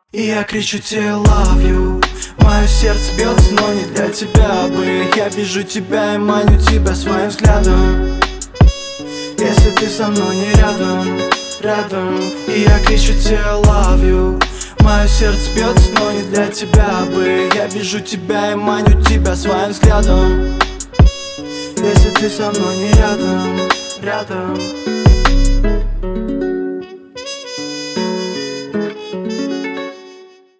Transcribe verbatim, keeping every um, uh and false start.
И я кричу тебе love you. Мое сердце бьется, но не для тебя бы. Я вижу тебя и маню тебя своим взглядом. Если ты со мной не рядом, рядом. И я кричу тебе love you. Мое сердце бьется, но не для тебя бы. Я вижу тебя и маню тебя своим взглядом. Если ты со мной не рядом, рядом.